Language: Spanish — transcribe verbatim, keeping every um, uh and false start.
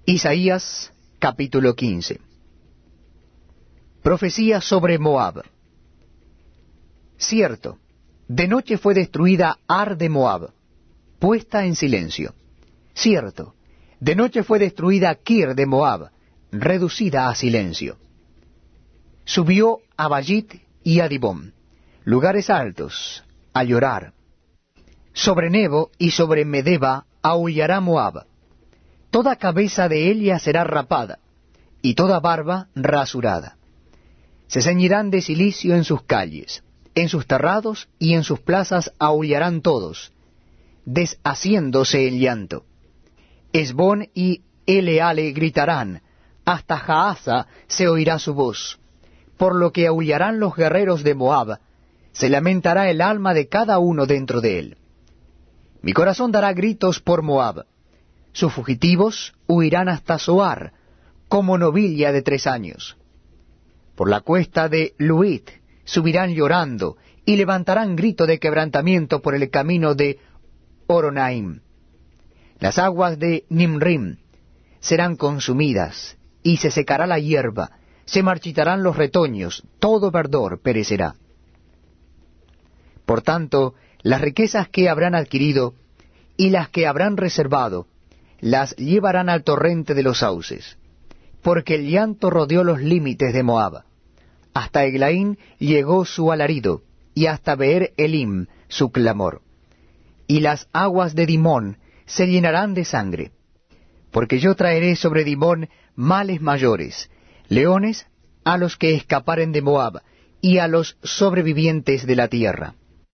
Isaías capítulo quince. Profecía sobre Moab. Cierto, de noche fue destruida Ar de Moab, puesta en silencio. Cierto, de noche fue destruida Kir de Moab, reducida a silencio. Subió a Bayit y a Dibón, lugares altos, a llorar. Sobre Nebo y sobre Medeba aullará Moab. Toda cabeza de ella será rapada, y toda barba rasurada. Se ceñirán de cilicio en sus calles, en sus terrados y en sus plazas aullarán todos, deshaciéndose el llanto. Esbón y Eleale gritarán, hasta Jahaza se oirá su voz. Por lo que aullarán los guerreros de Moab, se lamentará el alma de cada uno dentro de él. Mi corazón dará gritos por Moab. Sus fugitivos huirán hasta Zoar, como novilla de tres años. Por la cuesta de Luit subirán llorando, y levantarán grito de quebrantamiento por el camino de Horonaim. Las aguas de Nimrim serán consumidas, y se secará la hierba, se marchitarán los retoños, todo verdor perecerá. Por tanto, las riquezas que habrán adquirido, y las que habrán reservado, las llevarán al torrente de los sauces, porque el llanto rodeó los límites de Moab. Hasta Eglaín llegó su alarido, y hasta Beer Elim su clamor. Y las aguas de Dimón se llenarán de sangre, porque yo traeré sobre Dimón males mayores, leones a los que escaparen de Moab, y a los sobrevivientes de la tierra.